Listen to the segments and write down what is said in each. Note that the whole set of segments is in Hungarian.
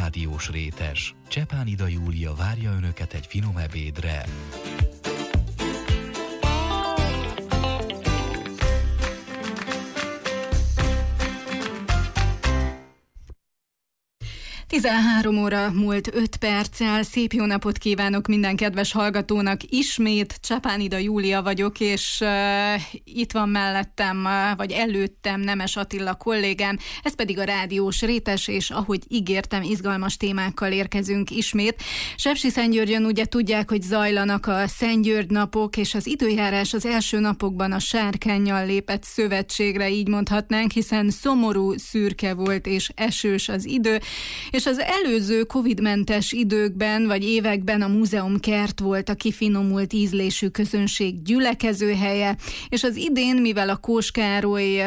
rádiós rétes. Csepánida Júlia várja Önöket egy finom ebédre. Tizenhárom óra múlt 5 perccel. Szép jó napot kívánok minden kedves hallgatónak. Ismét Csepánida Júlia vagyok, és itt van mellettem, vagy előttem Nemes Attila kollégám, ez pedig a rádiós rétes, és ahogy ígértem, izgalmas témákkal érkezünk ismét. Sepsiszentgyörgyön ugye tudják, hogy zajlanak a Szentgyörgy napok, és az időjárás az első napokban a sárkánnyal lépett szövetségre, így mondhatnánk, hiszen szomorú, szürke volt és esős az idő, és az előző Covid-mentes időkben vagy években a múzeumkert volt a kifinomult ízlésű közönség gyülekezőhelye, és az idén, mivel a Kós Károly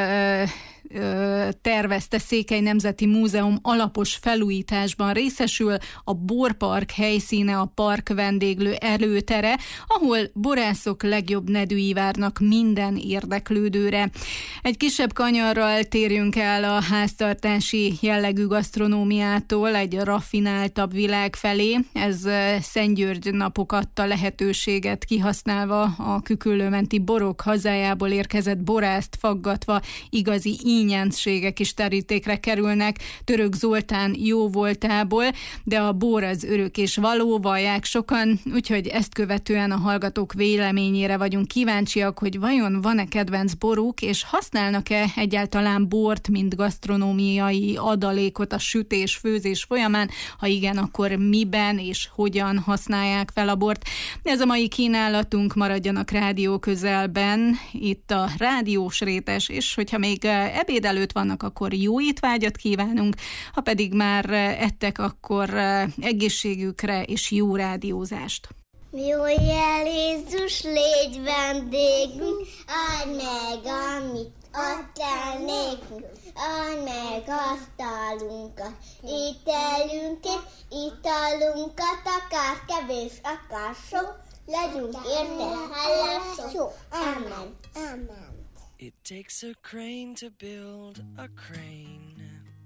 tervezte Székely Nemzeti Múzeum alapos felújításban részesül, a Borpark helyszíne a park vendéglő előtere, ahol borászok legjobb nedűi várnak minden érdeklődőre. Egy kisebb kanyarral térjünk el a háztartási jellegű gasztronómiától egy raffináltabb világ felé. Ez Szentgyörgy napok adta lehetőséget kihasználva a Küküllőmenti borok hazájából érkezett borászt faggatva igazi ínyentségek is terítékre kerülnek Török Zoltán jó voltából, de a bor az örök és való, vallják sokan, úgyhogy ezt követően a hallgatók véleményére vagyunk kíváncsiak, hogy vajon van-e kedvenc boruk, és használnak-e egyáltalán bort, mint gasztronómiai adalékot a sütés-főzés folyamán, ha igen, akkor miben és hogyan használják fel a bort. Ez a mai kínálatunk, maradjanak rádió közelben, itt a rádiós rétes, és hogyha még ebéd előtt vannak, akkor jó étvágyat kívánunk, ha pedig már ettek, akkor egészségükre és jó rádiózást. Jó jel, Jézus, légy vendégünk, add meg, amit adtál nékünk, add meg asztalunkat, ételünket, italunkat, akár kevés, akár sok, legyünk érte hálások. Amen. Amen. It takes a crane to build a crane.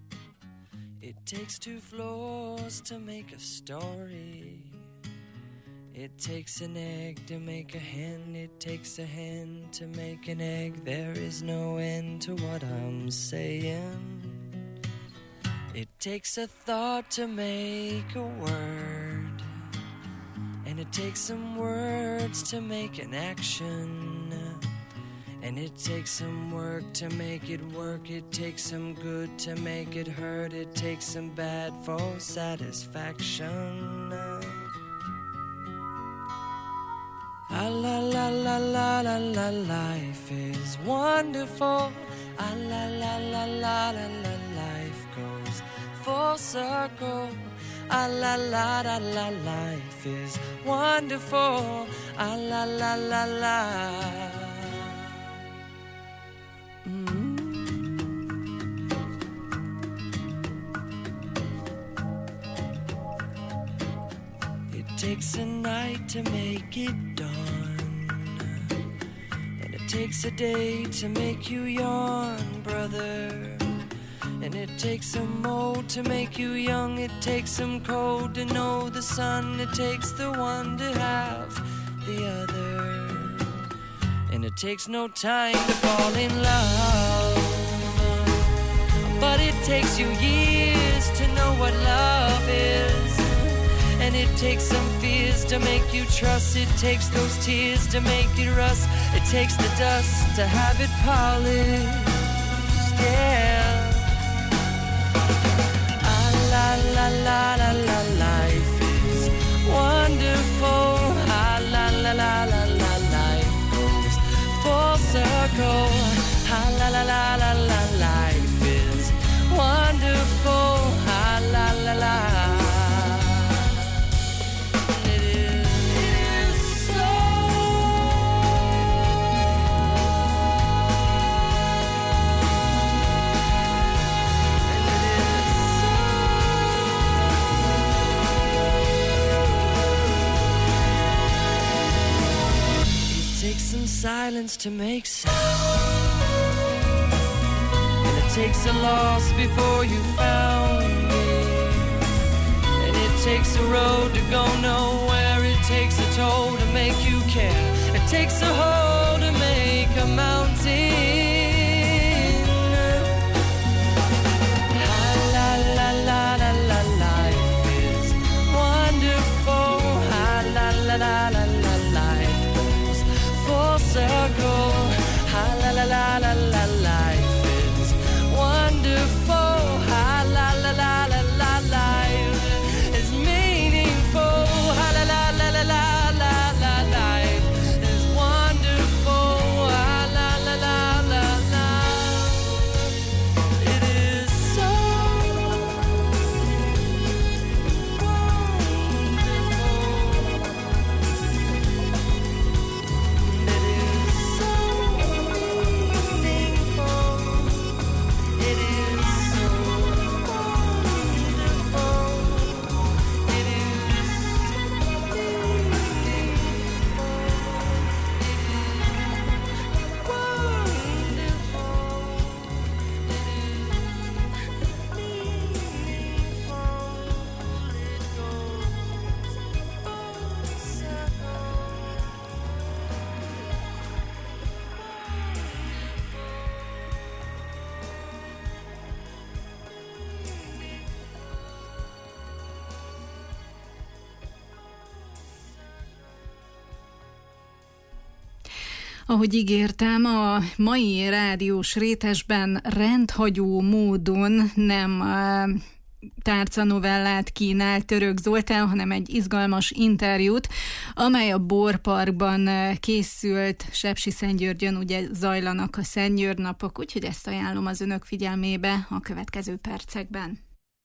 It takes 2 floors to make a story. It takes an egg to make a hen. It takes a hen to make an egg. There is no end to what I'm saying. It takes a thought to make a word. And it takes some words to make an action. And it takes some work to make it work. It takes some good to make it hurt. It takes some bad for satisfaction. La la la la la la la, life is wonderful. La la la la la la la, life goes full circle. La la la la la, life is wonderful. La la la la la. It takes a night to make it dawn, and it takes a day to make you yawn, brother. And it takes some old to make you young. It takes some cold to know the sun. It takes the one to have the other. And it takes no time to fall in love, but it takes you years to know what love is. And it takes some fears to make you trust. It takes those tears to make it rust. It takes the dust to have it polished, yeah. La la la la la, life is wonderful. La la la la la la, life goes full circle. La la la la la, life is wonderful. La la la la. Silence to make sound, and it takes a loss before you found me. a road to go nowhere. It takes a toll to make you care. It takes a hole to make a mountain. La la la la la, life is wonderful. La la la la la, life goes full circle. La la la la la, life is wonderful. La la la la la, life is meaningful. La la la la la la la, life is wonderful. La la la la la la, it is so Ahogy ígértem, a mai rádiós rétesben rendhagyó módon nem tárcanovellát kínál Török Zoltán, hanem egy izgalmas interjút, amely a Borparkban készült. Sepsiszentgyörgyön ugye zajlanak a Szentgyörgy napok, úgyhogy ezt ajánlom az önök figyelmébe a következő percekben.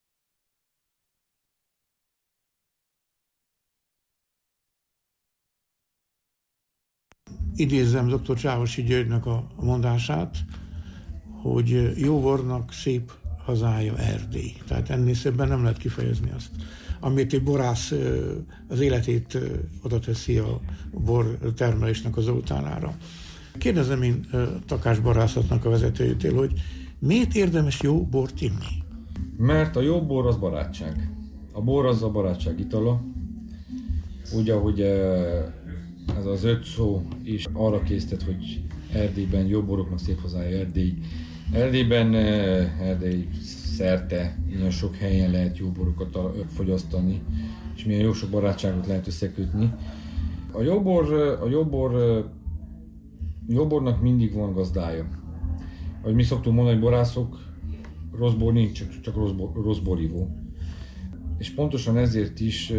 Idézzem dr. Csávosi Györgynek a mondását, hogy jóbornak szép hazája Erdély. Tehát ennél szebben nem lehet kifejezni azt. Amit egy borász az életét oda teszi a bor termelésnek az oltárára. Kérdezem én Takás Borászatnak a vezetőjétől, hogy miért érdemes jó bort inni? Mert a jó bor az barátság. A bor az a barátság itala. Úgy, ahogy ez az 5 szó is arra késztet, hogy Erdélyben jó boroknak szép hazája Erdély. Erdélyben, Erdély szerte nagyon sok helyen lehet jó borokat fogyasztani, és milyen jó sok barátságot lehet összekötni. A jó bornak mindig van gazdája. Ahogy mi szoktunk mondani, borászok, rossz bor nincs, csak rossz borívó. És pontosan ezért is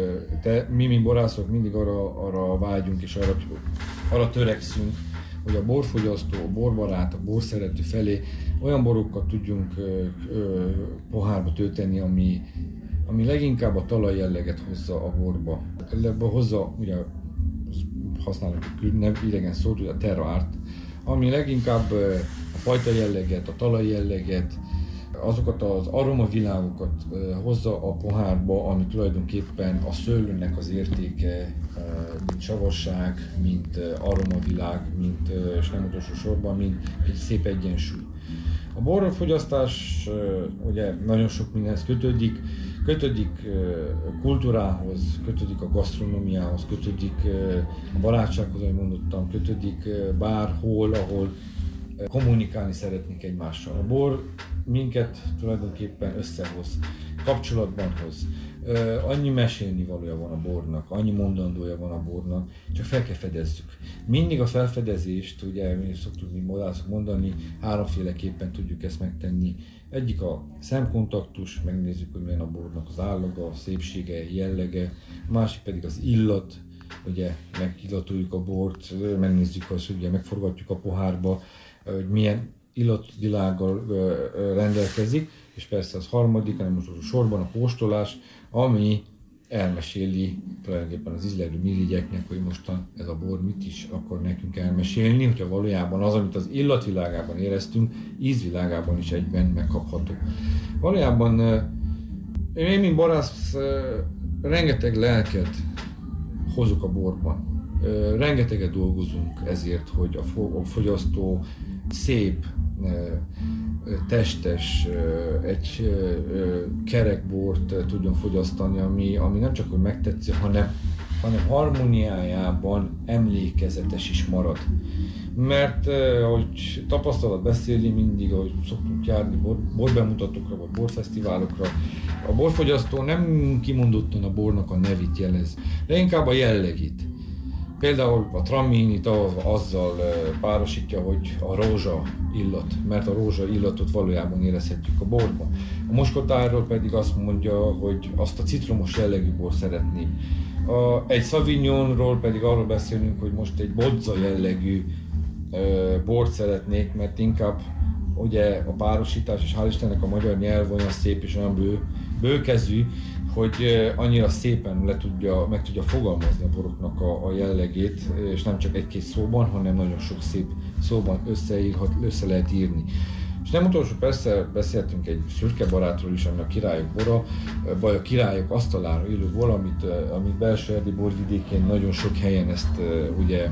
mi, mint borászok, mindig arra vágyunk és arra törekszünk, hogy a borfogyasztó, a borbarát, a borszerető felé olyan borokat tudjunk pohárba tölteni, ami leginkább a talajjelleget hozza a borba. Ebben hozza, ugye használok egy idegen szót, ugye a terra art, ami leginkább a fajta jelleget, a talajjelleget, azokat az aromavilágokat hozza a pohárba, ami tulajdonképpen a szőlőnek az értéke, mint savasság, mint aromavilág, mint, és nem utolsó sorban, mint egy szép egyensúly. A borfogyasztás ugye nagyon sok mindenhez kötődik kultúrához, kötődik a gasztronómiához, kötődik a barátsághoz, ahogy mondottam, kötődik bárhol, ahol kommunikálni szeretnék egymással. A bor minket tulajdonképpen összehoz, kapcsolatban hoz. Annyi mesélnivalója van a bornak, annyi mondandója van a bornak, csak fel kell fedezzük. Mindig a felfedezést, ugye mi szoktuk mi borászok mondani, háromféleképpen tudjuk ezt megtenni. Egyik a szemkontaktus, megnézzük, hogy milyen a bornak az állaga, szépsége, jellege, a másik pedig az illat, ugye megillatoljuk a bort, megnézzük azt, ugye megforgatjuk a pohárba, hogy milyen illatvilággal rendelkezik, és persze az harmadik, hanem most sorban a kóstolás, ami elmeséli tulajdonképpen az ízlelő mirigyeknek, hogy mostan ez a bor mit is akar nekünk elmesélni, hogyha valójában az, amit az illatvilágában éreztünk, ízvilágában is egyben megkapható. Valójában én, mint borász, rengeteg lelket hozok a borban. Rengeteget dolgozunk ezért, hogy a fogyasztó szép, testes, egy kerek bort tudjon fogyasztani, ami nem csak hogy megtetszik, hanem harmóniájában emlékezetes is marad. Mert ahogy tapasztalat beszélni mindig, ahogy szoktunk járni borbemutatókra vagy borfesztiválokra, a borfogyasztó nem kimondottan a bornak a nevét jelez, de inkább a jellegét. Például a traminit azzal párosítja, hogy a rózsa illat, mert a rózsa illatot valójában érezhetjük a borban. A moskotárról pedig azt mondja, hogy azt a citromos jellegű bort szeretném. Egy Sauvignonról pedig arról beszélünk, hogy most egy bodza jellegű bort szeretnék, mert inkább ugye a párosítás, és hál' Istennek a magyar nyelv olyan szép és olyan bőkezű, hogy annyira szépen meg tudja fogalmazni a boroknak a jellegét, és nem csak egy-két szóban, hanem nagyon sok szép szóban össze lehet írni. És nem utolsó persze beszéltünk egy szürke barátról is, ami a királyok bora, vagy a királyok asztalára ülő bor, amit Belső-Erdély borvidékén nagyon sok helyen ezt ugye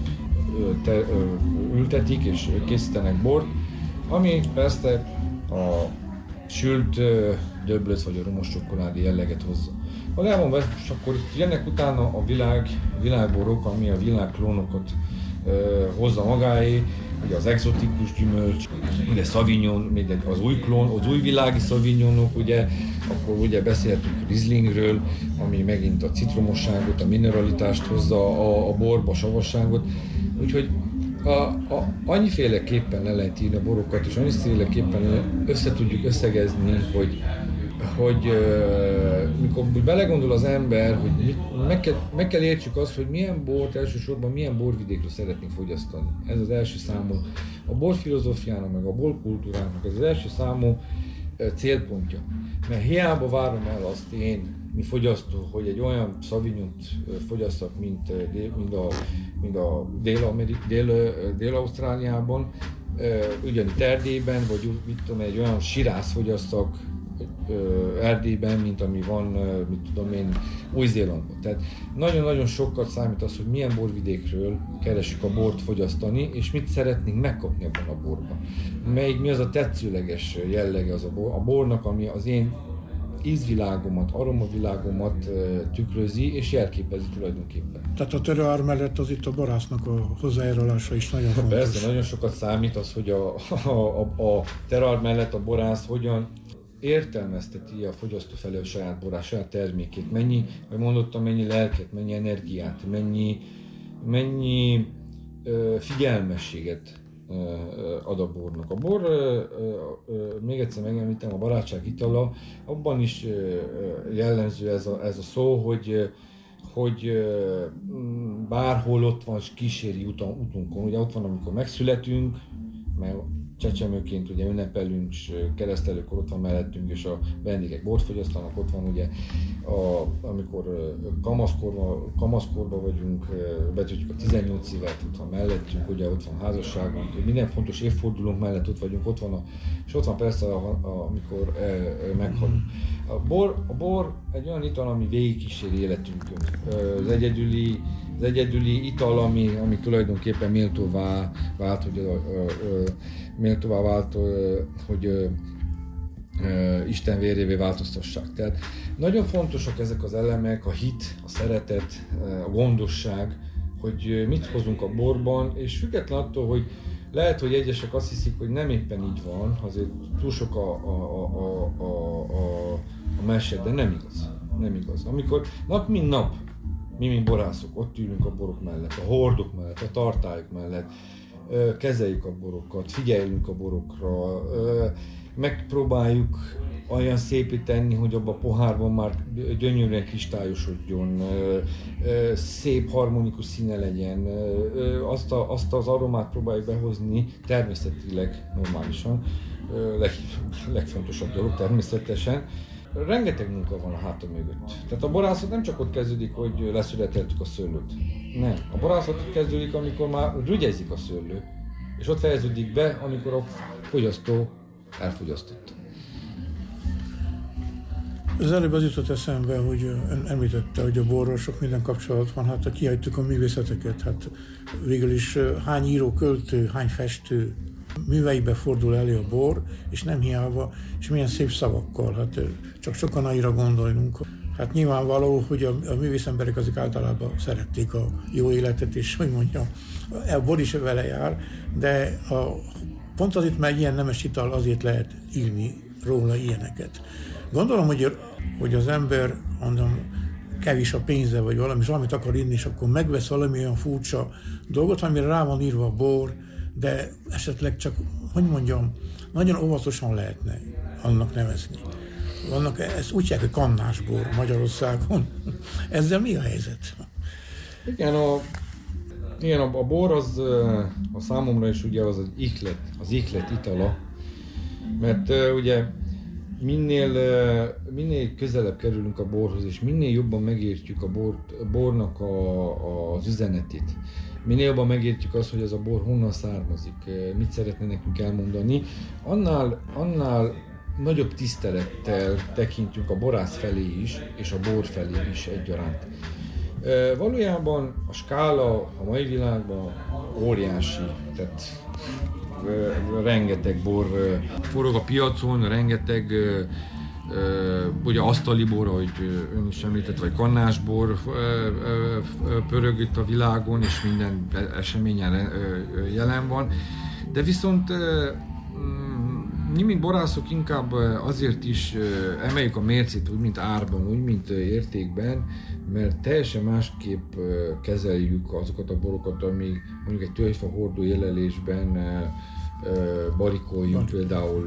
ültetik és készítenek bort, ami persze a sült döblöc vagy a romos csokoládé jelleget hozza. Valójában és akkor itt jönnek utána a világborok, ami a világklónokat hozza magáé, ugye az exotikus gyümölcs, ugye Sauvignon, az új klón, az új világi Sauvignonok, ugye, akkor ugye beszéltünk Rieslingről, ami megint a citromosságot, a mineralitást hozza a borba, a savasságot, úgyhogy annyiféleképpen le lehet írni a borokat, és annyiféleképpen össze tudjuk összegezni, hogy mikor belegondol az ember, hogy meg kell értsük azt, hogy milyen bort, elsősorban milyen borvidékről szeretnénk fogyasztani. Ez az első számú. A borfilozófiának, meg a borkultúrának ez az első számú célpontja. Mert hiába várom el azt én, mi fogyasztó, hogy egy olyan Sauvignont fogyasszak, mint a Dél-Ausztráliában, ugyanitt Erdélyben, vagy mit tudom, egy olyan sirász fogyasszak Erdélyben, mint ami van, mit tudom én, Új-Zélandon. Tehát nagyon-nagyon sokat számít az, hogy milyen borvidékről keresünk a bort fogyasztani, és mit szeretnénk megkapni abban a borban. Mi az a tetszőleges jellege az a bornak, ami az én ízvilágomat, aromavilágomat tükrözi és jelképezi tulajdonképpen. Tehát a terroir mellett az itt a borásznak a hozzájárulása is nagyon fontos. Persze, nagyon sokat számít az, hogy a terroir mellett a borász hogyan értelmezteti a fogyasztó felé a saját borát, saját termékét. Mennyi, ahogy mondottam, mennyi lelket, mennyi energiát, mennyi figyelmességet ad a bornak. A bor, még egyszer megemlítem, a barátság itala, abban is jellemző ez a szó, hogy bárhol ott van, kíséri utunkon. Ugye ott van, amikor megszületünk, mert csecsemőként ugye ünnepelünk, és keresztelőkor ott van mellettünk, és a vendégek bort fogyasztanak, ott van ugye, amikor kamaszkorban vagyunk, betöltjük a 18 évet, ott van mellettünk, ugye ott van házasságunk, minden fontos évfordulónk mellett ott vagyunk, és ott van persze, amikor meghalunk. A bor egy olyan ital, ami végigkíséri életünkön. Az egyedüli ital, ami tulajdonképpen méltóvá vált, hogy Isten vérévé változtassák. Tehát nagyon fontosak ezek az elemek, a hit, a szeretet, a gondosság, hogy mit hozunk a borban, és független attól, hogy lehet, hogy egyesek azt hiszik, hogy nem éppen így van, azért túl sok a mese, de nem igaz. Amikor nap mint nap mi, mint borászok, ott ülünk a borok mellett, a hordok mellett, a tartályok mellett, kezeljük a borokat, figyeljünk a borokra, megpróbáljuk olyan szépíteni, hogy abban a pohárban már gyönyörűen kristályosodjon, szép harmonikus színe legyen, azt az aromát próbáljuk behozni természetileg, normálisan, legfontosabb dolog természetesen. Rengeteg munka van a háta mögött. Tehát a borászat nem csak ott kezdődik, hogy leszületeltük a szőlőt. Nem. A borászat ott kezdődik, amikor már rügyezik a szőlő, és ott fejeződik be, amikor a fogyasztó elfogyasztotta. Az előbb az jutott eszembe, hogy említette, hogy a borról sok minden kapcsolat van, hát kihagytuk a művészeteket, hát végül is hány író, költő, hány festő, műveibe fordul elő a bor, és nem hiába, és milyen szép szavakkal, hát csak Sokonaira gondoljunk. Hát nyilvánvaló, hogy a művész emberek azok általában szerették a jó életet, és hogy mondjam, a bor is vele jár, de pont azért, mert ilyen nemes ital, azért lehet írni róla ilyeneket. Gondolom, hogy az ember, mondom, kevés a pénze, vagy valami, és valamit akar írni, és akkor megvesz valami olyan furcsa dolgot, amire rá van írva a bor, de esetleg csak, hogy mondjam, nagyon óvatosan lehetne annak nevezni. Vannak, ezt úgy hívják, hogy kannásbor Magyarországon. Ezzel mi a helyzet? Igen, a bor az a számomra is ugye az ihlet itala, mert ugye minél közelebb kerülünk a borhoz, és minél jobban megértjük a bornak az üzenetét, minél jobban megértjük azt, hogy ez a bor honnan származik, mit szeretne nekünk elmondani, annál nagyobb tisztelettel tekintünk a borász felé is, és a bor felé is egyaránt. Valójában a skála a mai világban óriási, tehát rengeteg bor forog a piacon, rengeteg ugye asztali bor, ahogy ön is említett, vagy kannásbor pörög itt a világon, és minden eseményen jelen van. De viszont mi, mint borászok, inkább azért is emeljük a mércét, úgy mint árban, úgy mint értékben, mert teljesen másképp kezeljük azokat a borokat, amíg mondjuk egy tölgyfa hordó jelölésben barikoljunk például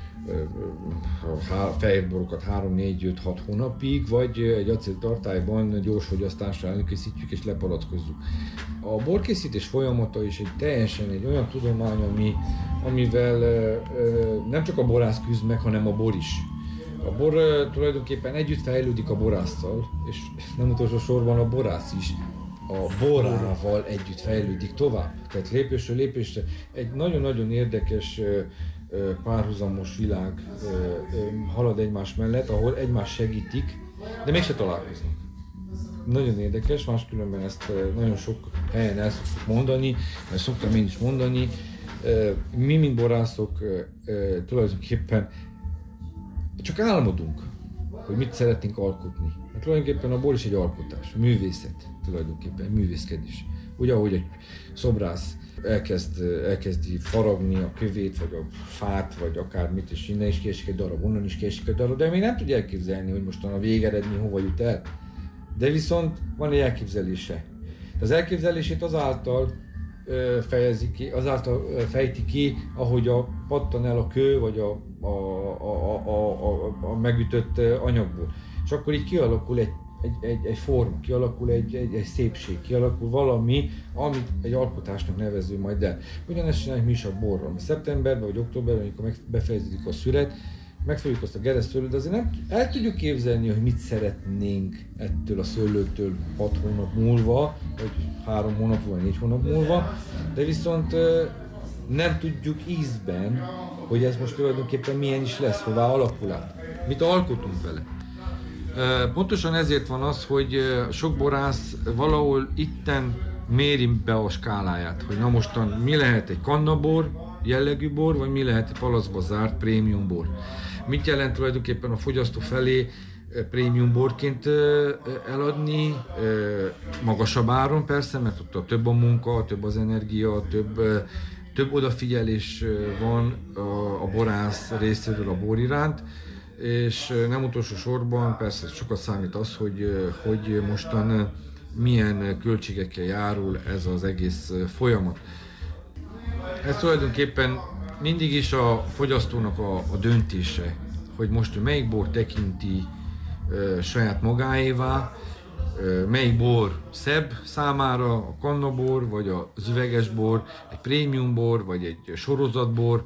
fehérborokat 3-4-5-6 hónapig, vagy egy acéltartályban gyors fogyasztásra előkészítjük és lepalackozzuk. A borkészítés folyamata is teljesen olyan tudomány, amivel nem csak a borász küzd meg, hanem a bor is. A bor tulajdonképpen együtt fejlődik a borásszal, és nem utolsó sorban a borász is a borával együtt fejlődik tovább. Tehát lépésről lépésre egy nagyon-nagyon érdekes párhuzamos világ halad egymás mellett, ahol egymást segítik, de mégse találkoznak. Nagyon érdekes, máskülönben ezt nagyon sok helyen el szoktuk mondani, mert szoktam én is mondani. Mi, mint borászok, tulajdonképpen csak álmodunk, hogy mit szeretnénk alkotni. Mert tulajdonképpen a bor is egy alkotás, művészet, tulajdonképpen művészkedés. Ugye, ahogy egy szobrász elkezdi faragni a kövét, vagy a fát, vagy akármit, és innen is kiesik egy darab, onnan is kiesik egy darab, de még nem tudja elképzelni, hogy mostan a végeredmény hova jut el. De viszont van egy elképzelése. Az elképzelését azáltal fejezi ki, azáltal fejti ki, ahogy pattan el a kő, vagy a megütött anyagból. És akkor így kialakul egy forma, kialakul egy szépség, kialakul valami, amit egy alkotásnak nevező majd el. Ugyanezt csináljuk mi is a borral. Szeptemberben vagy októberben, amikor befejeződik a szület, megfogjuk azt a geresztszőlőt, de azért nem el tudjuk képzelni, hogy mit szeretnénk ettől a szőlőtől 6 hónap múlva, vagy 3 hónap vagy 4 hónap múlva, de viszont nem tudjuk ízben, hogy ez most tulajdonképpen milyen is lesz, hová alakul át. Mit alkotunk vele. Pontosan ezért van az, hogy sok borász valahol itten méri be a skáláját, hogy na mostan mi lehet egy kannabor jellegű bor, vagy mi lehet egy palacba zárt prémium bor. Mit jelent tulajdonképpen a fogyasztó felé prémium borként eladni, magasabb áron persze, mert ott több a munka, több az energia, több odafigyelés van a borász részéről a bor iránt, és nem utolsó sorban persze sokat számít az, hogy mostan milyen költségekkel járul ez az egész folyamat. Ez tulajdonképpen mindig is a fogyasztónak a döntése, hogy most melyik bor tekinti saját magáévá, melyik bor szebb számára, a kannabor, vagy az üveges bor, egy prémium bor, vagy egy sorozatbor.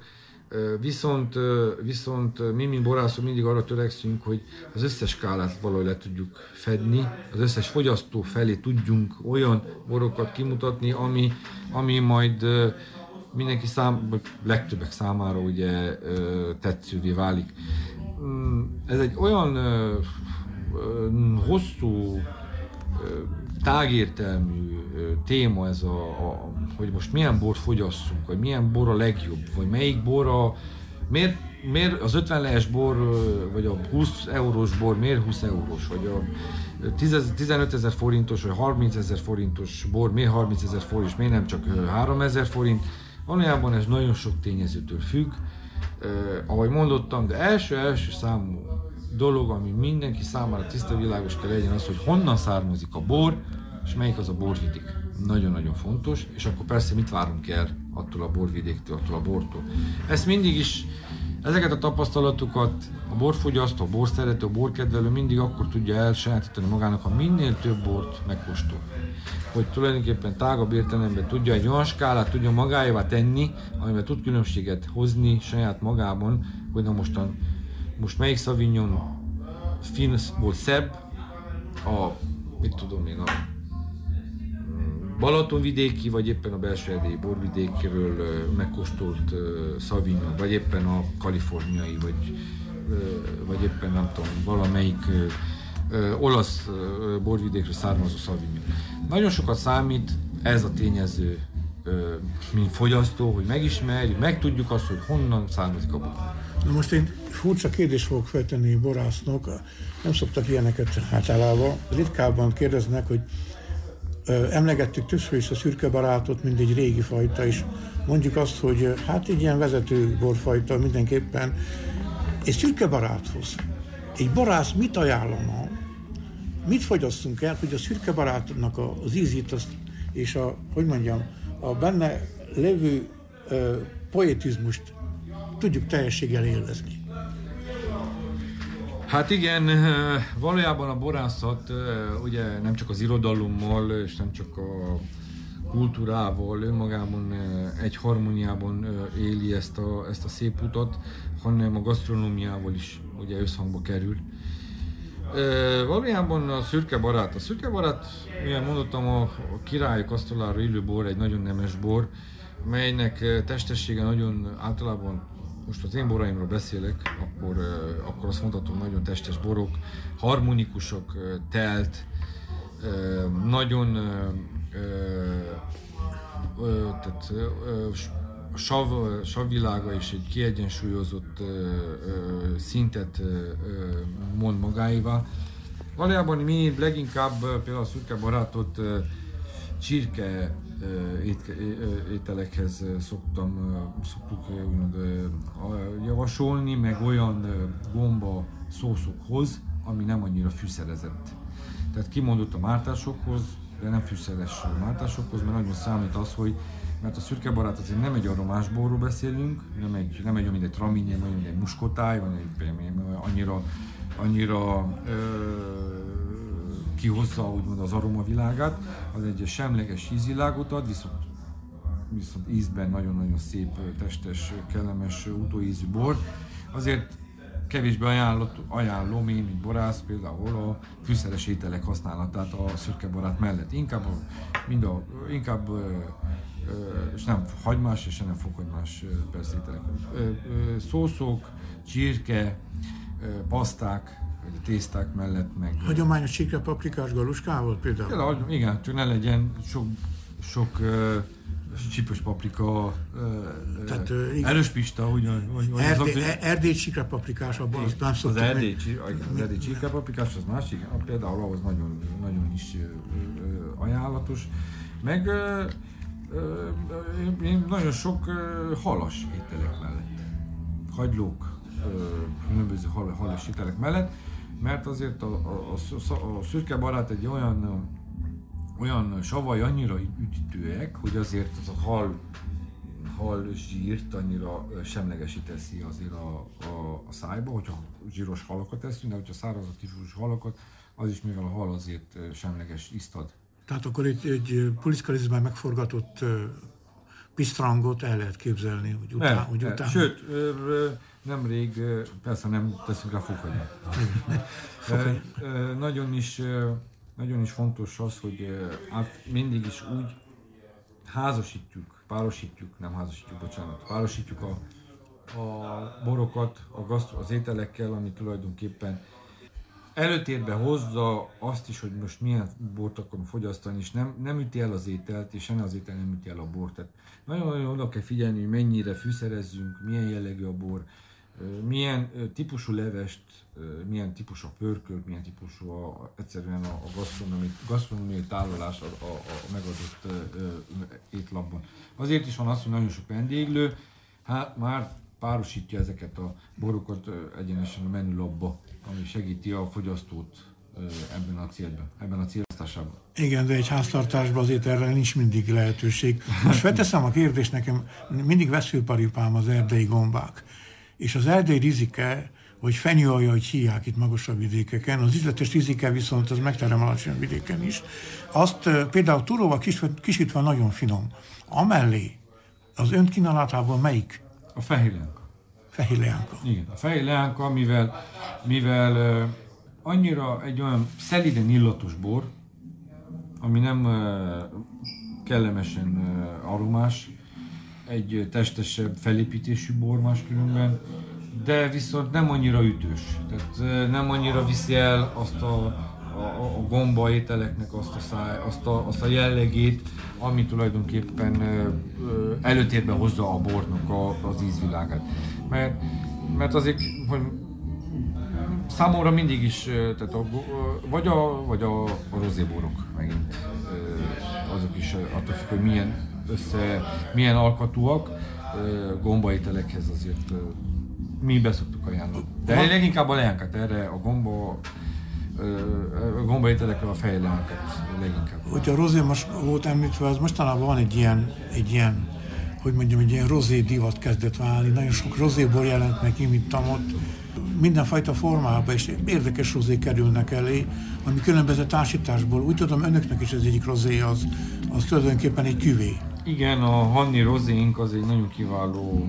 Viszont mi, mint borászok, mindig arra törekszünk, hogy az összes skálát valahogy le tudjuk fedni, az összes fogyasztó felé tudjunk olyan borokat kimutatni, ami majd mindenki legtöbbek számára ugye tetszővé válik. Ez egy olyan hosszú tágértelmű téma ez hogy most milyen bort fogyasszunk, vagy milyen bor a legjobb, vagy melyik bor miért az 50 lejes bor, vagy a 20 eurós bor miért 20 eurós, vagy a 15 000 forintos, vagy 30 000 forintos bor miért 30 000 forint, és miért nem csak 3 000 forint. Valójában ez nagyon sok tényezőtől függ, ahogy mondottam, de első számú dolog, ami mindenki számára tiszta világos kell legyen az, hogy honnan származik a bor, és melyik az a borvidék. Nagyon-nagyon fontos, és akkor persze mit várunk el attól a borvidéktől, attól a bortól. Ezt mindig is, ezeket a tapasztalatokat a borfogyasztó, a borszerető, a borkedvelő mindig akkor tudja elsajátítani magának, ha minél több bort megkóstol. Hogy tulajdonképpen tágabb értelemben tudja egy olyan skálát tudja magáévá tenni, amivel tud különbséget hozni saját magában, hogy na most melyik Sauvignon finsból szebb, a Balatonvidéki, vagy éppen a belső-erdélyi borvidékről megkóstolt Sauvignon, vagy éppen a kaliforniai, vagy éppen nem tudom, valamelyik olasz borvidékről származó Sauvignon. Nagyon sokat számít ez a tényező, mint fogyasztó, hogy megismerjük, megtudjuk azt, hogy honnan származik a bor. Na most én furcsa kérdést fogok feltenni borásznak, nem szoktak ilyeneket általában, ritkábban kérdeznek, hogy emlegettük többször is a szürke barátot, mint egy régi fajta, és mondjuk azt, hogy hát egy ilyen vezető borfajta mindenképpen. Egy szürke baráthoz egy borász mit ajánlana, mit fogyasszunk el, hogy a szürke barátnak az ízét és a benne lévő poetizmust tudjuk teljességgel élvezni. Hát igen, valójában a borászat ugye nem csak az irodalommal, és nem csak a kultúrával önmagában egy harmóniában éli ezt a szép utat, hanem a gasztronómiával is ugye összhangba kerül. Valójában a szürke barát, ilyen mondottam, a királyok asztalára illő bor egy nagyon nemes bor, melynek testessége nagyon általában, most az én boraimról beszélek, akkor azt mondhatom, nagyon testes borok, harmonikusok, telt, nagyon tehát savvilága és egy kiegyensúlyozott szintet mond magáévá. Valójában mi leginkább például a szürke barátot csirke ételekhez szoktuk javasolni, meg olyan gomba szószokhoz, ami nem annyira fűszerezett. Tehát kimondott a mártásokhoz, de nem fűszeres mártásokhoz, mert nagyon számít az, hogy mert a szürke barát azért nem egy aromás borról beszélünk, nem egy olyan, mint egy traminer, vagy mint egy muskotáj, vagy annyira kihozza úgymond az aromavilágát, az egy semleges ízvilágot ad, viszont ízben nagyon-nagyon szép, testes, kellemes utóízű bor. Azért kevésbé ajánlom én, mint borász, például a fűszeres ételek használatát a szürke barát mellett. Inkább és nem hagymás és nem fokhagymás persze ételek. Szószok, csirke, paszták, vagy a tészták mellett meg... Hagyományos csirke paprikás galuskával például? Igen, csak ne legyen sok csípős paprika, erős pista, Erdély csirke paprikás, abban azt nem szoktuk. Az erdély csirke paprikás, az másik, például ahhoz nagyon is ajánlatos. Meg nagyon sok halas ételek mellett, hagylók, különböző halas ételek mellett, mert azért a szürke barát egy olyan savai annyira üdítőek, hogy azért az a hal zsírt annyira semlegesíteszi azért a szájba, hogyha zsíros halakat eszünk, de hogyha szárazott zsíros halakat, az is mivel a hal azért semleges ízt ad. Tehát akkor egy puliszkarizmán megforgatott pisztrangot el lehet képzelni, hogy utána. Sőt, nemrég, persze nem teszünk rá fokhagymát. Nagyon is fontos az, hogy mindig is úgy párosítjuk a borokat az ételekkel, ami tulajdonképpen előtérbe hozza azt is, hogy most milyen bort akarunk fogyasztani, és nem üti el az ételt, és semmi az étel nem üti el a bort. Tehát nagyon-nagyon oda kell figyelni, hogy mennyire fűszerezzünk, milyen jellegű a bor, milyen típusú levest, milyen típusú pörkölt, milyen típusú egyszerűen a gasztronómiai tálalás a megadott étlapban. Azért is van az, hogy nagyon sok vendéglő már párosítja ezeket a borokat egyenesen a menülapba, ami segíti a fogyasztót ebben a célzásában. Igen, de egy háztartásban azért erre nincs mindig lehetőség. Most felteszem a kérdést, nekem mindig veszőparipám az erdei gombák. És az erdei rizike, vagy fenyőalja, hogy hívják itt magasabb vidékeken, az üzletes rizike viszont az megterem alacsonyabb vidéken is. Azt például túróval kisütve nagyon finom. Amellé az ön kínálatában melyik? A fehér leánka. Fehér leánka. Igen, a fehér leánka, mivel annyira egy olyan szeliden illatos bor, ami nem kellemesen aromás, egy testesebb felépítésű bor máskülönben, de viszont nem annyira ütős. Tehát nem annyira viszi el azt a gomba ételeknek azt a jellegét, ami tulajdonképpen előtérbe hozza a bornak az ízvilágát. Mert azért, hogy számomra mindig is, tehát vagy a rozéborok megint, azok is attól függ, hogy milyen alkatúak, gombaételekhez azért mi beszoktuk ajánlani. De leginkább a leánkát, erre a gombaételekre a fehér leánkát leginkább. Hogyha a rozé most volt említve, az mostanában van egy ilyen, hogy mondjam, egy ilyen rozé divat kezdett válni. Nagyon sok rozébor jelent meg, imittam ott. Mindenfajta formában, és érdekes rozé kerülnek elé, ami különböző társításból. Úgy tudom, önöknek is az egyik rozé az tulajdonképpen egy küvé. Igen, a Hanni rozénk az egy nagyon kiváló,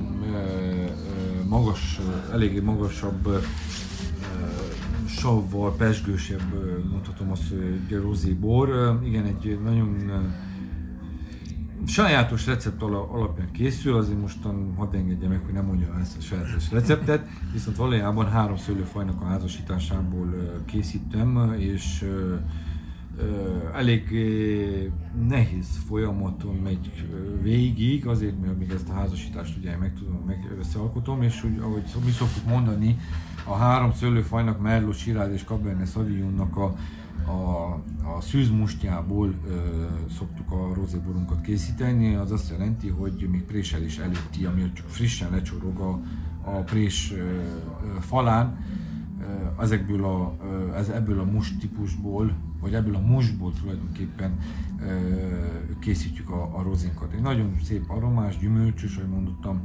eléggé magasabb savval, pezsgősebb, mondhatom azt, hogy rozébor. Igen, egy nagyon sajátos recept alapján készül, azért mostan hadd engedje meg, hogy nem mondja ezt a sajátos receptet, viszont valójában 3 szőlőfajnak a házasításából készítem, és elég nehéz folyamaton megy végig, azért, mert még ezt a házasítást ugye összealkotom, és úgy, ahogy mi szoktuk mondani, a 3 szőlőfajnak, Merlot, Shiraz és Cabernet Sauvignonnak a szűzmustjából szoktuk a rozéborunkat készíteni. Az azt jelenti, hogy még préselés előtti, ami csak frissen lecsorog a prés falán, ebből a must típusból, vagy ebből a mustból tulajdonképpen készítjük a rozénkat. Egy nagyon szép aromás, gyümölcsös, ahogy mondottam,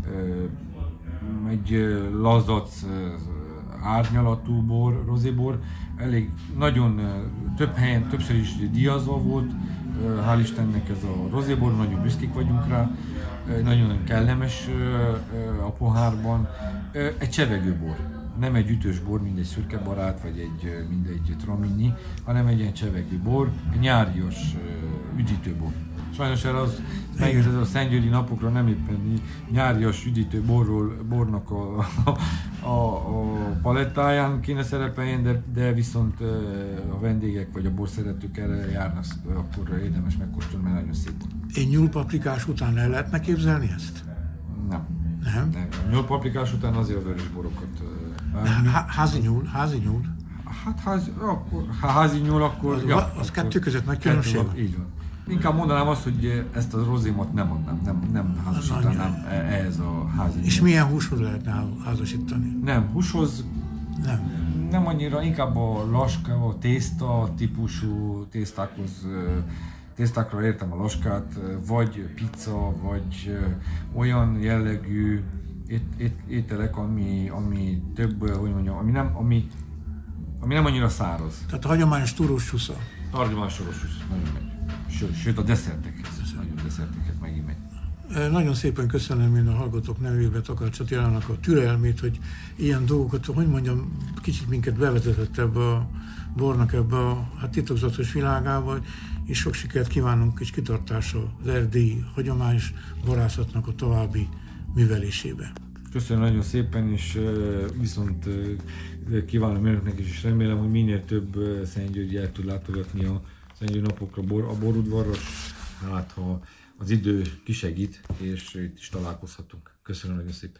egy lazac, árnyalatú bor, rozébor, elég nagyon több helyen, többször is díjazva volt, hál' Istennek ez a rozébor, nagyon büszkék vagyunk rá, nagyon kellemes a pohárban, egy csevegő bor. Nem egy ütős bor, mint egy szürke barát, vagy mint egy tramini, hanem egy ilyen csevegő bor, egy nyárias üdítő bor. Sajnos erre az megint a szentgyőri napokra nem éppen nyárias üdítő bornak a palettáján kéne szerepeljen, de viszont a vendégek vagy a borszeretők erre járnak, akkor érdemes megkóstolni, mert nagyon szép. Egy nyúlpaprikás után el lehetne képzelni ezt? Nem. Nem? Nyúlpaprikás után azért a vörös borokat. Házi nyúl? Hát házi nyúl, akkor... Az kettő között nagy különbség van. Így van. Inkább mondanám azt, hogy ezt a rozémat nem adnám, nem házasítanám ehhez a házi nyúl. És milyen húshoz lehetne házasítani? Nem, húshoz nem annyira, inkább a laska, a tészta típusú tésztákra értem a laskát, vagy pizza, vagy olyan jellegű ételek, ami több, hogy mondjam, ami nem annyira száraz. Tehát a hagyományos turós csúsza. A hagyományos turós csúsza, nagyon megy. Sőt a desszertekhez megint megy. Nagyon szépen köszönöm én a hallgatók nevében Takács Attilának a türelmét, hogy ilyen dolgokat, hogy mondjam, kicsit minket bevezetett ebbe a bornak, ebbe a titokzatos világába, és sok sikert kívánunk és kitartása az erdélyi hagyományos borászatnak a további művelésébe. Köszönöm nagyon szépen, és viszont kívánom önöknek is, és remélem, hogy minél több Szentgyörgyi el tud látogatni a Szentgyörgyi napokra a borudvarra, hát ha az idő kisegít, és itt is találkozhatunk. Köszönöm nagyon szépen.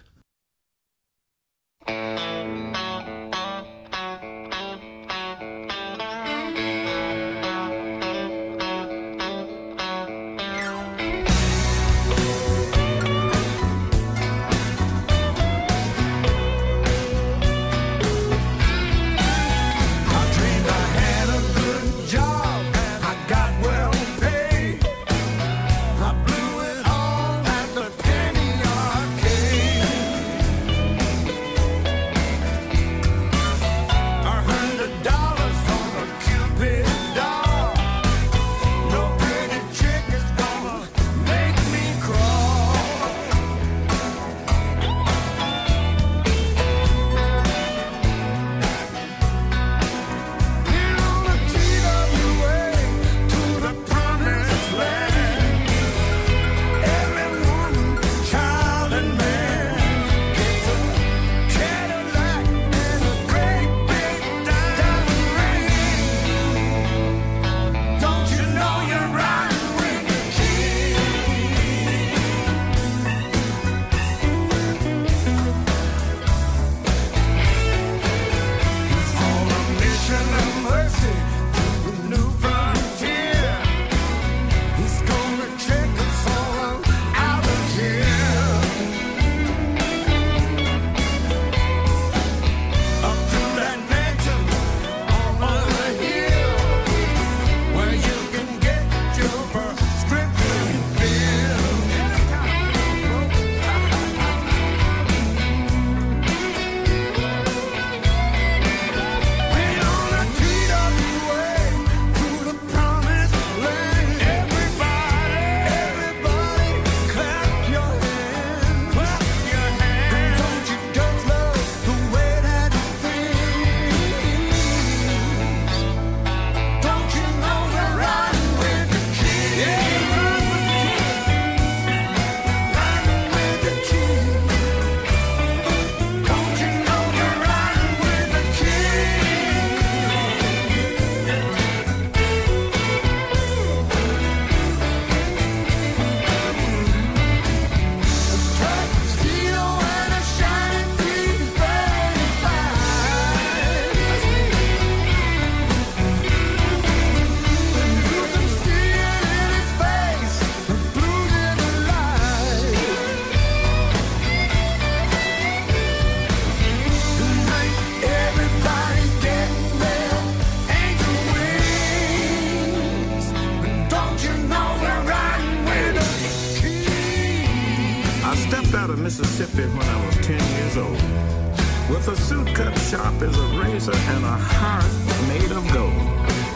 Mississippi when I was 10 years old, with a suit cut sharp as a razor and a heart made of gold.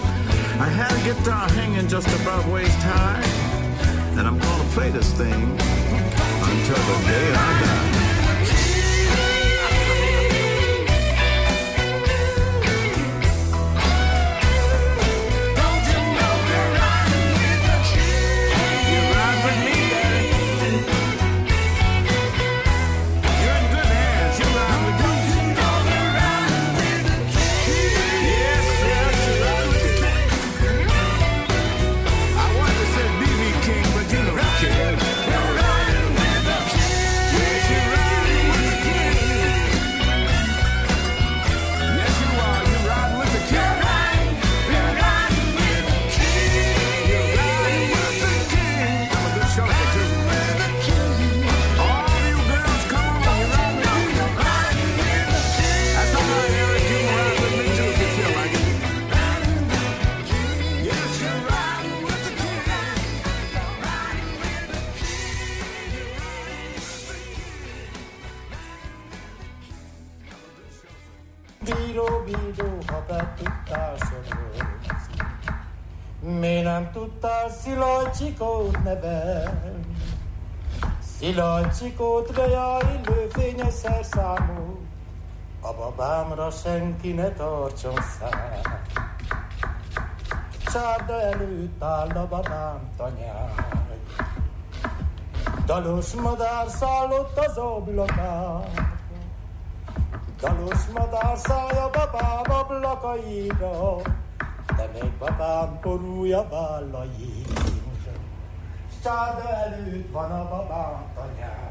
I had a guitar hanging just above waist high, and I'm gonna play this thing until the day I die. Mi nem tudtál Szilácsikót nevelni, Szilácsikót vejá illő fényes szerszámú, a babámra senki ne tartson szám. Csárda előtt áll a babám tanyáj, Dalos madár szállott az ablakán, dalos madár szállja babám ablakaira, de még babám borúja vállain. Csárda előtt van a babám tanyája,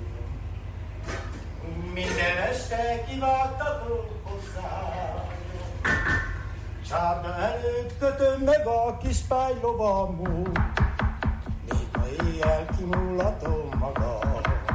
minden este kivágtatok hozzá. Csárda előtt kötöm meg a kis pálylovamot, még ha éjjel kimullatom magam.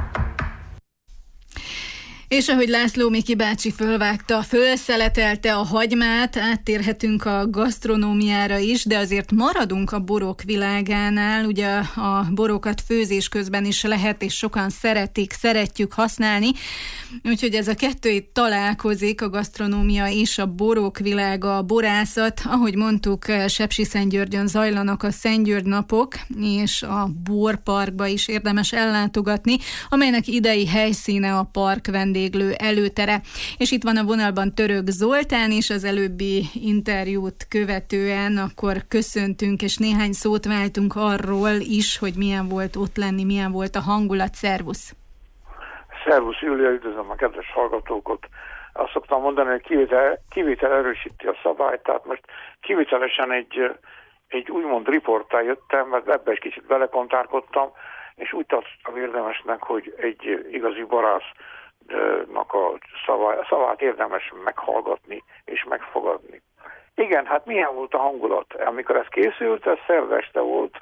És ahogy László Miki bácsi fölszeletelte a hagymát, áttérhetünk a gasztronómiára is, de azért maradunk a borok világánál. Ugye a borokat főzés közben is lehet, és sokan szeretjük használni. Úgyhogy ez a kettő itt találkozik, a gasztronómia és a borok világa, a borászat. Ahogy mondtuk, Sepsiszentgyörgyön zajlanak a Szentgyörgy napok, és a borparkba is érdemes ellátogatni, amelynek idei helyszíne a park vendéglő előtere. És itt van a vonalban Török Zoltán, és az előbbi interjút követően akkor köszöntünk, és néhány szót váltunk arról is, hogy milyen volt ott lenni, milyen volt a hangulat. Szervusz! Szervusz, Júlia, üdvözlöm a kedves hallgatókat. Azt szoktam mondani, hogy kivétel erősíti a szabályt, tehát most kivételesen egy úgymond riporttal jöttem, mert ebbe is kicsit belekontárkodtam, és úgy tartottam érdemesnek, hogy egy igazi borásznak a szavát érdemes meghallgatni és megfogadni. Igen, hát milyen volt a hangulat? Amikor ez készült, ez szerda este volt,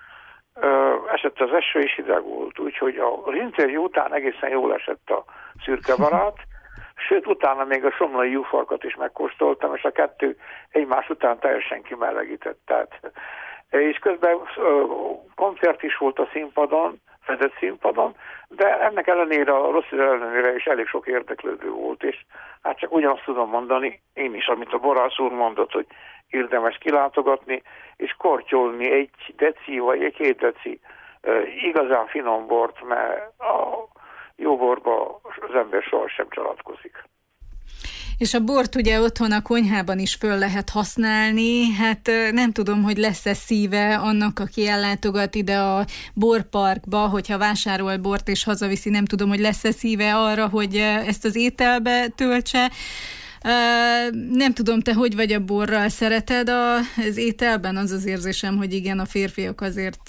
esett az eső és hideg volt, úgyhogy az interjú után egészen jól esett a szürke barát, sőt utána még a somlai juhfarkat is megkóstoltam, és a kettő egymás után teljesen kimelegített. Tehát, és közben koncert is volt a színpadon, fedett színpadon, de ennek ellenére, a rossz ellenére is elég sok érdeklődő volt, és hát csak ugyanazt tudom mondani, én is, amit a borász úr mondott, hogy érdemes kilátogatni, és kortyolni egy deci vagy egy 2 deci igazán finom bort, mert a jó borba az ember sohasem csalatkozik. És a bort ugye otthon a konyhában is föl lehet használni, hát nem tudom, hogy lesz-e szíve annak, aki ellátogat ide a borparkba, hogyha vásárol bort és hazaviszi, nem tudom, hogy lesz-e szíve arra, hogy ezt az ételbe töltse. Nem tudom, te hogy vagy a borral? Szereted az ételben? Az az érzésem, hogy igen, a férfiak azért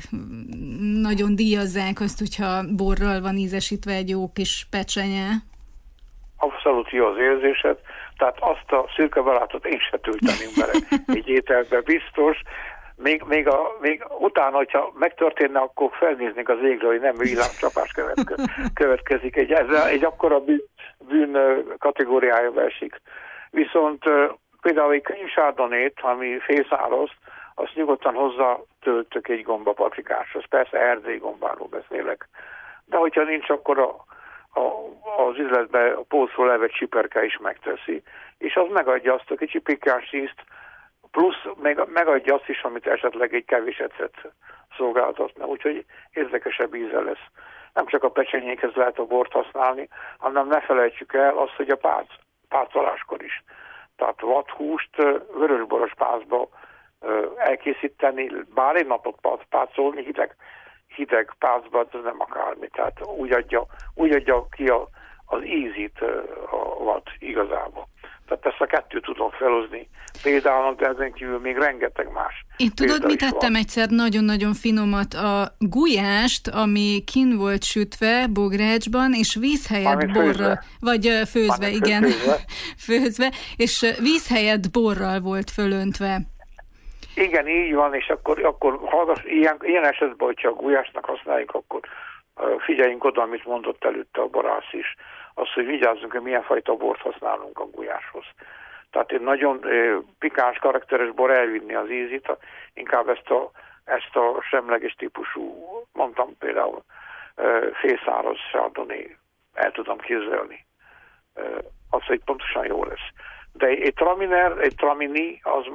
nagyon díjazzák azt, hogyha borral van ízesítve egy jó kis pecsenye. Abszolút jó az érzésed, tehát azt a szürke barátot én se tölteném bele egy ételbe, biztos. Még utána, hogyha megtörténne, akkor felnéznék az égre, hogy nem villámcsapás következik. Egy akkora bűn kategóriájába esik. Viszont például egy könyvsárdonét, ami félszáraz, azt nyugodtan hozzá töltök egy gombapaprikáshoz. Persze erdélyi gombáról beszélek. De hogyha nincs, akkor az üzletben a pótról levett csiperke is megteszi, és az megadja azt a kicsi pikáns ízt, plusz megadja azt is, amit esetleg egy kevés ecet szolgáltatna, úgyhogy érdekesebb íze lesz. Nem csak a pecsenyékhez lehet a bort használni, hanem ne felejtsük el azt, hogy a pácoláskor is. Tehát vadhúst vörösboros pászba elkészíteni, bár egy napot pácolni hideg pászba, ez nem akármi. Tehát úgy adja ki az ízit a vad igazából. Tehát ezt a kettőt tudom felhozni például, de ezen kívül még rengeteg más. Én tudod, mit tettem egyszer nagyon-nagyon finomat? A gulyást, ami kin volt sütve bográcsban, és víz helyett borral, vagy főzve, igen, főzve, és víz helyett borral volt fölöntve. Igen, így van, és akkor ilyen esetben, hogyha a gulyásnak használjuk, akkor figyeljünk oda, amit mondott előtte a borász is, az, hogy vigyázzunk, hogy milyen fajta bort használunk a gulyáshoz. Tehát egy nagyon pikáns, karakteres bor elvinni az ízit, inkább ezt a semleges típusú, mondtam például félszáraz chardonnay el tudom képzelni. Az, hogy pontosan jó lesz. De egy traminer,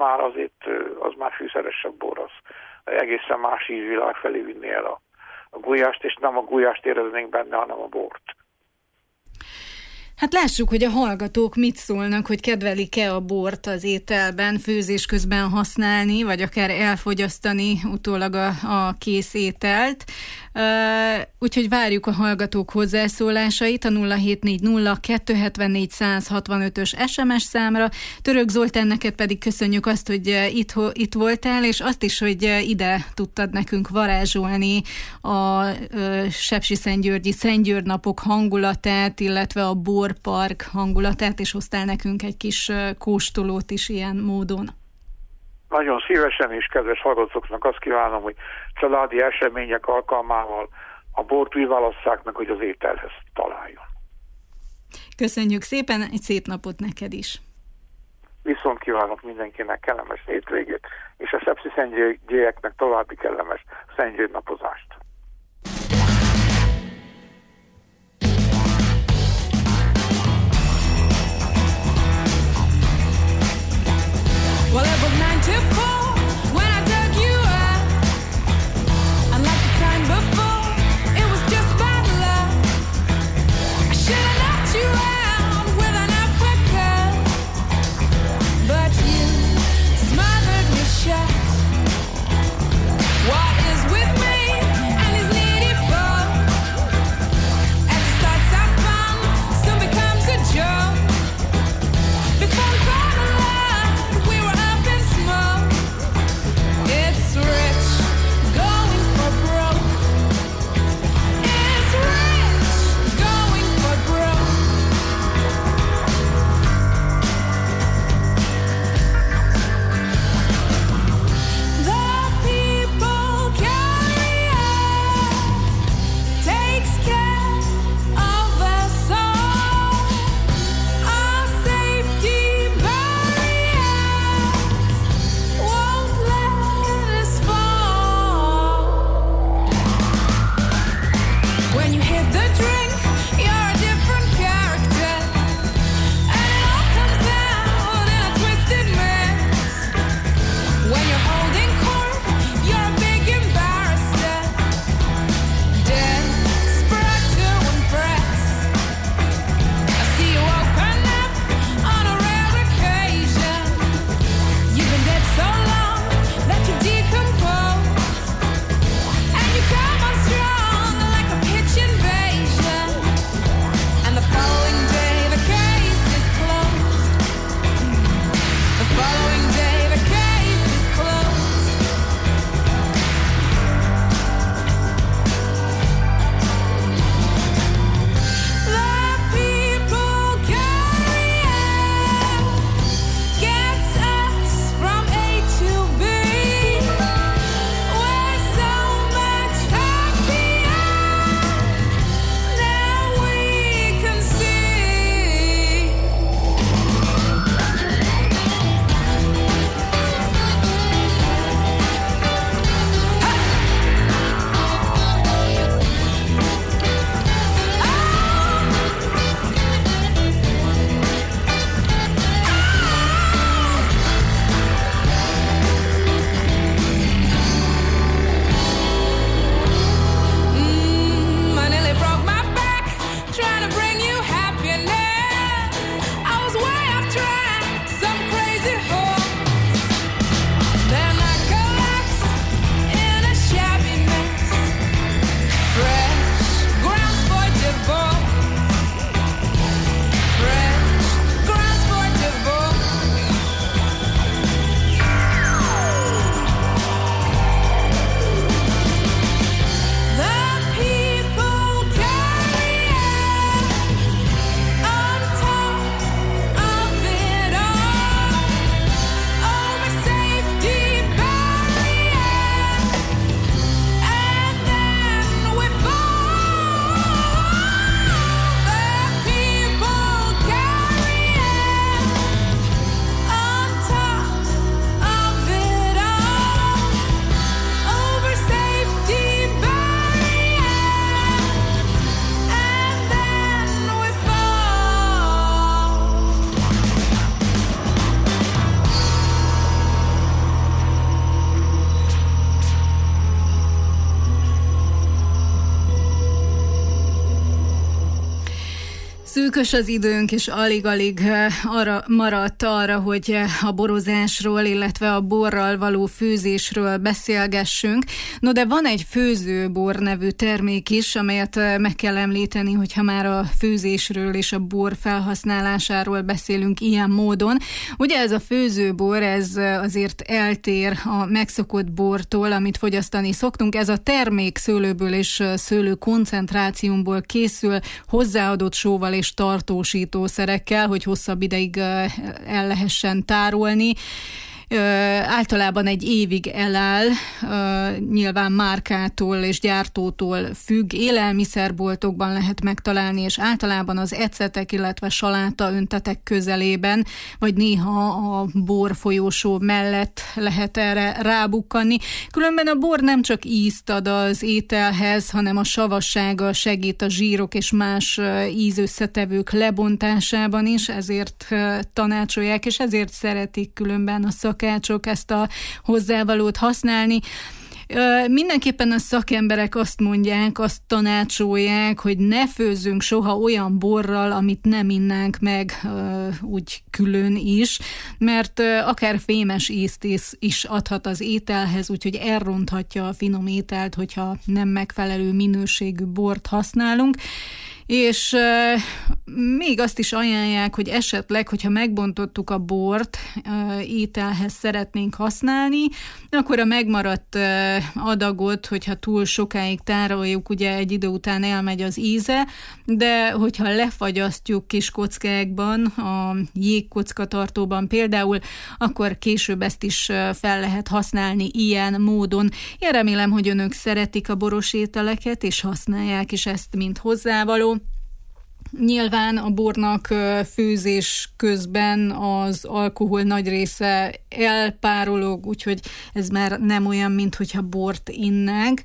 az már fűszeresebb bor, az egészen más ízvilág felé vinni el a gulyást, és nem a gulyást éreznénk benne, hanem a bort. Hát lássuk, hogy a hallgatók mit szólnak, hogy kedvelik-e a bort az ételben, főzés közben használni, vagy akár elfogyasztani utólag a kész ételt. Úgyhogy várjuk a hallgatók hozzászólásait a 0740-274-165-ös SMS számra. Török Zoltán, neked pedig köszönjük azt, hogy itt voltál, és azt is, hogy ide tudtad nekünk varázsolni a sepsiszentgyörgyi Szentgyörgy-napok hangulatát, illetve a Borpark hangulatát, és hoztál nekünk egy kis kóstolót is ilyen módon. Nagyon szívesen és kedves hallgatóknak azt kívánom, hogy családi események alkalmával a bort úgy válasszák meg, hogy az ételhez találjon. Köszönjük szépen, egy szép napot neked is. Viszont kívánok mindenkinek kellemes hétvégét, és a sepsiszentgyörgyieknek további kellemes szentgyörgynapozást. Well, it was 9 to 4 when I dug you up. Unlike the time before, it was just bad luck. I should have knocked you out with an uppercut, but you smothered me shut. What is with me Szűkös az időnk, és alig-alig maradt arra, hogy a borozásról, illetve a borral való főzésről beszélgessünk. No, de van egy főzőbor nevű termék is, amelyet meg kell említeni, hogyha már a főzésről és a bor felhasználásáról beszélünk ilyen módon. Ugye ez a főzőbor, ez azért eltér a megszokott bortól, amit fogyasztani szoktunk. Ez a termék szőlőből és szőlő koncentrációmból készül, hozzáadott sóval és tartósítószerekkel, hogy hosszabb ideig el lehessen tárolni. Általában egy évig eláll, nyilván márkától és gyártótól függ, élelmiszerboltokban lehet megtalálni, és általában az ecetek, illetve saláta öntetek közelében, vagy néha a borfolyósó mellett lehet erre rábukkanni. Különben a bor nem csak ízt ad az ételhez, hanem a savassága segít a zsírok és más ízösszetevők lebontásában is, ezért tanácsolják, és ezért szeretik különben a szakácsok ezt a hozzávalót használni. Mindenképpen a szakemberek azt mondják, azt tanácsolják, hogy ne főzzünk soha olyan borral, amit nem innánk meg úgy külön is, mert akár fémes ízt is adhat az ételhez, úgyhogy elronthatja a finom ételt, hogyha nem megfelelő minőségű bort használunk. És még azt is ajánlják, hogy esetleg, hogyha megbontottuk a bort, ételhez szeretnénk használni, akkor a megmaradt adagot, hogyha túl sokáig tároljuk, ugye egy idő után elmegy az íze, de hogyha lefagyasztjuk kis kockákban, a jégkockatartóban például, akkor később ezt is fel lehet használni ilyen módon. Én remélem, hogy önök szeretik a boros ételeket, és használják is ezt, mint hozzávaló. Nyilván a bornak főzés közben az alkohol nagy része elpárolog, úgyhogy ez már nem olyan, mint hogyha bort innánk.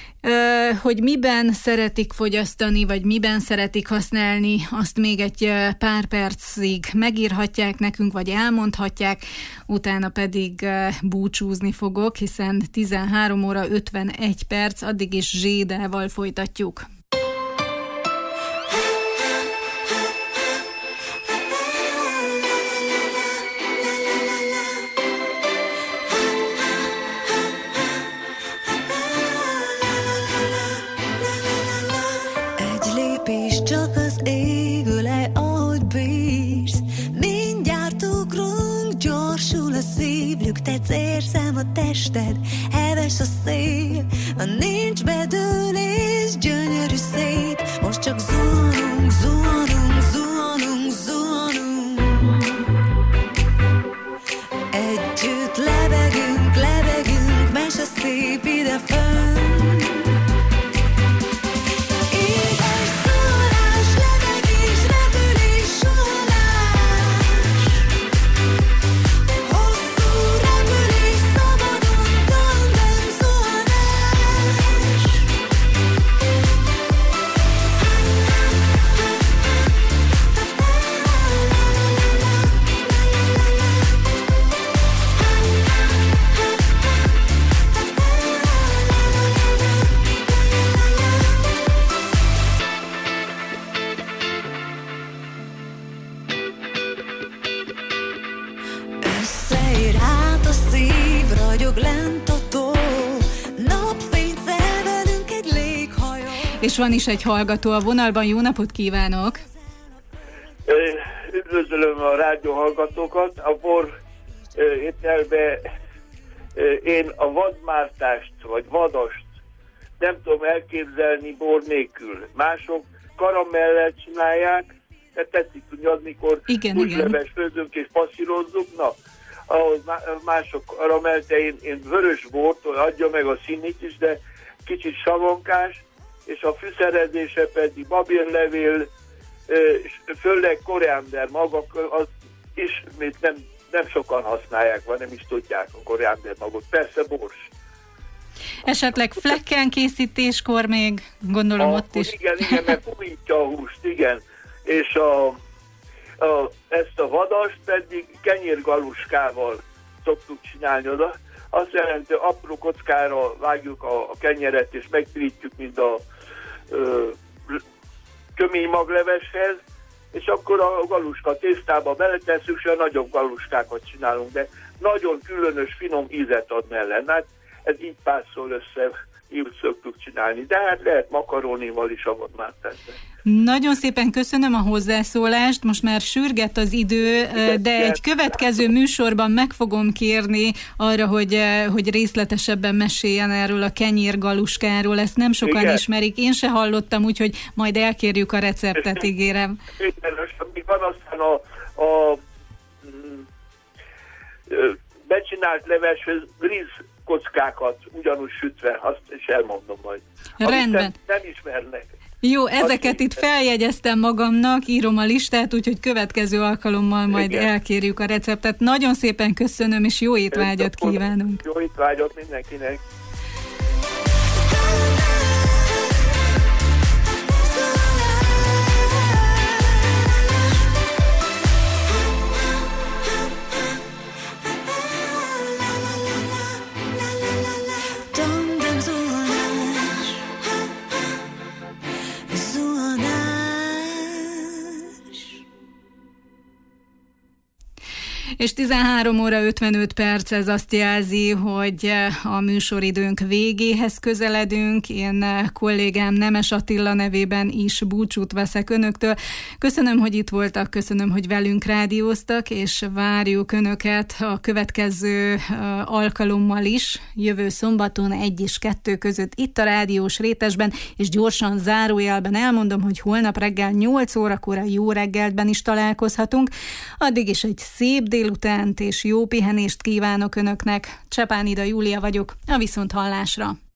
Hogy miben szeretik fogyasztani, vagy miben szeretik használni, azt még egy pár percig megírhatják nekünk, vagy elmondhatják, utána pedig búcsúzni fogok, hiszen 13 óra 51 perc, addig is Zsédával folytatjuk. Csak az ég ölej, ahogy bírsz. Mindjárt ugrunk, gyorsul a szív, lüktetsz, érzem a tested, heves a szél. Ha nincs bedőlés, gyönyörű szép, most csak zuhanunk, zuhanunk, zuhanunk, zuhanunk. Együtt lebegünk, lebegünk, mese szép ide fönn. És van is egy hallgató a vonalban. Jó napot kívánok! Üdvözlöm a rádió hallgatókat. A bor ételbe én a vadmártást vagy vadast nem tudom elképzelni bor nélkül. Mások karamellel csinálják, de tetszik tudni, amikor húsleves főzünk és passzírozzuk. Na, ahhoz mások karamellt, én vörös bort, adja meg a színét is, de kicsit savonkás, és a fűszerezése pedig babérlevél, főleg koriander magak, az ismét nem sokan használják, vagy nem is tudják a koriander magot. Persze bors. Esetleg flekken készítéskor még, gondolom ott is. Igen, mert puhítja a húst, igen. És ezt a vadast pedig kenyérgaluskával szoktuk csinálni oda. Azt jelenti, hogy apró kockára vágjuk a kenyeret, és megpirítjük, mint a kömény magleveshez, és akkor a galuska tésztába beletesszük, és a nagyobb galuskákat csinálunk, de nagyon különös, finom ízet ad mellett. Hát ez így pászol össze, így szoktuk csinálni, de hát lehet makarónival is a vadmártásban. Nagyon szépen köszönöm a hozzászólást, most már sürget az idő, de egy következő műsorban meg fogom kérni arra, hogy részletesebben meséljen erről a kenyérgaluskáról, ezt nem sokan ismerik, én se hallottam, úgyhogy majd elkérjük a receptet, ígérem. Igen, még van aztán a becsinált leveshez gríz kockákat ugyanúgy sütve, azt is elmondom majd. Rendben. Nem ismernek. Jó, ezeket itt feljegyeztem magamnak, írom a listát, úgyhogy következő alkalommal majd elkérjük a receptet. Nagyon szépen köszönöm, és jó étvágyat kívánunk. Jó étvágyat mindenkinek. És 13 óra 55 perc, ez azt jelzi, hogy a műsoridőnk végéhez közeledünk. Én kollégám Nemes Attila nevében is búcsút veszek önöktől. Köszönöm, hogy itt voltak, köszönöm, hogy velünk rádióztak, és várjuk önöket a következő alkalommal is, jövő szombaton 1 és 2 között itt a Rádiós Rétesben, és gyorsan zárójelben elmondom, hogy holnap reggel 8 órakor a Jó reggeltben is találkozhatunk. Addig is egy szép délutánt és jó pihenést kívánok önöknek. Csepán Ida Júlia vagyok, a viszonthallásra.